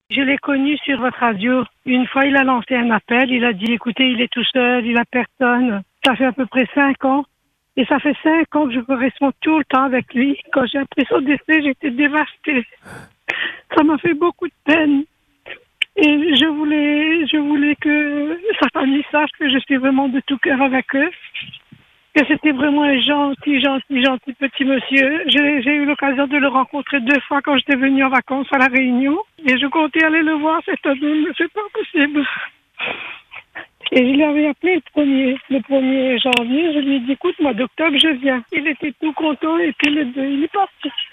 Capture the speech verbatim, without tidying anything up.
Je l'ai connu sur votre radio. Une fois, il a lancé un appel. Il a dit, écoutez, il est tout seul, il a personne. Ça fait à peu près cinq ans. Et ça fait cinq ans que je corresponds tout le temps avec lui. Quand j'ai appris son décès, j'étais dévastée. Ça m'a fait beaucoup de peine. Et je voulais, je voulais que sa famille sache que je suis vraiment de tout cœur avec eux. Que c'était vraiment un gentil, gentil, gentil petit monsieur. J'ai, j'ai eu l'occasion de le rencontrer deux fois quand j'étais venue en vacances à La Réunion. Et je comptais aller le voir cette année, mais c'est pas possible. Et je l'avais appelé le premier, le premier janvier. Je lui ai dit, écoute, moi, d'octobre, je viens. Il était tout content et puis le deux, il est parti.